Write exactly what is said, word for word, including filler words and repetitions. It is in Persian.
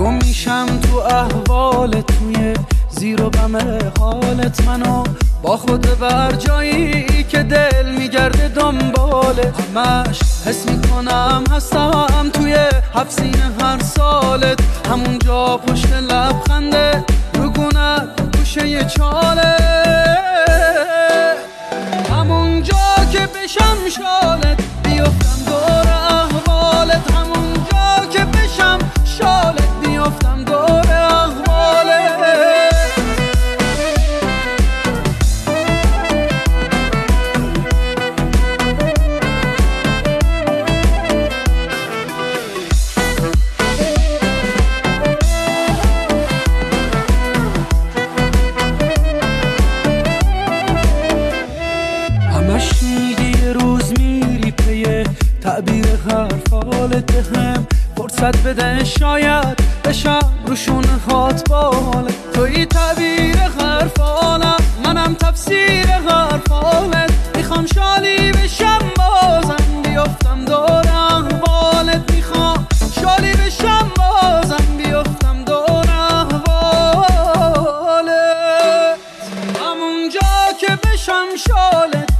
گم میشم تو احوالت، توی زیر و بم حالت، منو با خود بر جایی که دل میگرده دنبالت. همش حس میکنم هستم توی هفت سینه هر سالت، همونجا پشت لبخنده رگونت گوشه چاله، همونجا که بشم شالت بیفتم دور احوالت، همونجا که بشم شالت بیفتم دور احوالت. همش میگی یه روز میری پی تعبیر حرفالت، هم فرصت بده شاید بشم روشون هات بالت. توی تعبیر حرفالم، منم تفسیر حرفالت، میخوام شالی بشم بازم بیفتم دور احوالت، میخوام شالی بشم بازم بیفتم دور احوالت، همونجا که بشم شالت